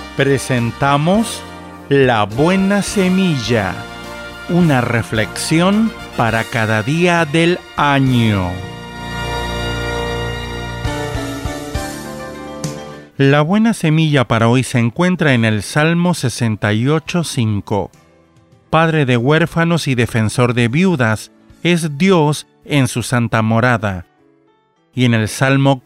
Presentamos La Buena Semilla, una reflexión para cada día del año. La buena semilla para hoy se encuentra en el Salmo 68:5. Padre de huérfanos y defensor de viudas, es Dios en su santa morada. Y en el Salmo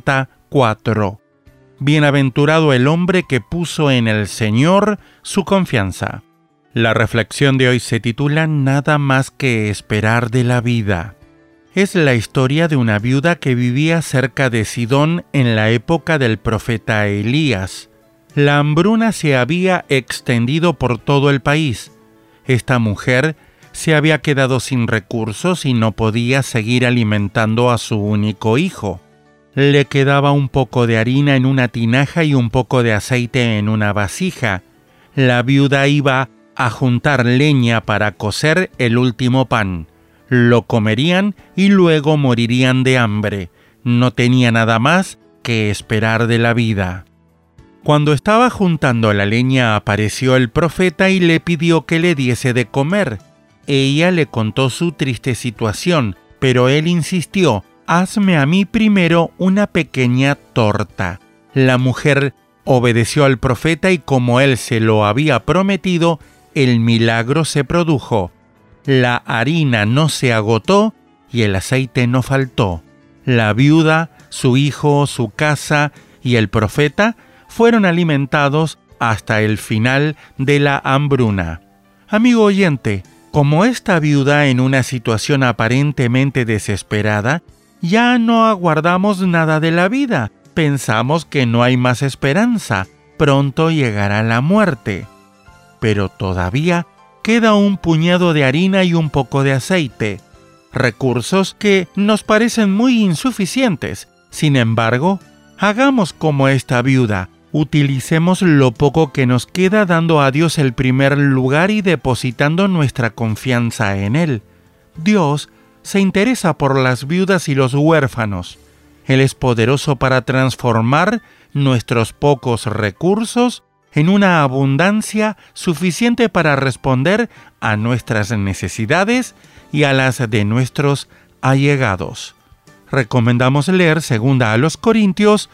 40:4. Bienaventurado el hombre que puso en el Señor su confianza. La reflexión de hoy se titula Nada más que esperar de la vida. Es la historia de una viuda que vivía cerca de Sidón en la época del profeta Elías. La hambruna se había extendido por todo el país. Esta mujer se había quedado sin recursos y no podía seguir alimentando a su único hijo. Le quedaba un poco de harina en una tinaja y un poco de aceite en una vasija. La viuda iba a juntar leña para cocer el último pan. Lo comerían y luego morirían de hambre. No tenía nada más que esperar de la vida. Cuando estaba juntando la leña apareció el profeta y le pidió que le diese de comer. Ella le contó su triste situación, pero él insistió: «Hazme a mí primero una pequeña torta». La mujer obedeció al profeta y como él se lo había prometido, el milagro se produjo. La harina no se agotó y el aceite no faltó. La viuda, su hijo, su casa y el profeta fueron alimentados hasta el final de la hambruna. Amigo oyente, como esta viuda en una situación aparentemente desesperada, ya no aguardamos nada de la vida. Pensamos que no hay más esperanza. Pronto llegará la muerte. Pero todavía queda un puñado de harina y un poco de aceite. Recursos que nos parecen muy insuficientes. Sin embargo, hagamos como esta viuda. Utilicemos lo poco que nos queda dando a Dios el primer lugar y depositando nuestra confianza en Él. Dios se interesa por las viudas y los huérfanos. Él es poderoso para transformar nuestros pocos recursos en una abundancia suficiente para responder a nuestras necesidades y a las de nuestros allegados. Recomendamos leer 2 Corintios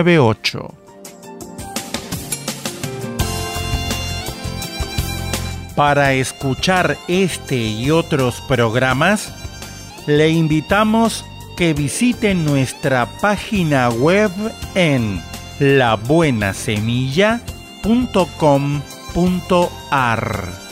9:8. Para escuchar este y otros programas, le invitamos que visite nuestra página web en labuenasemilla.com.ar.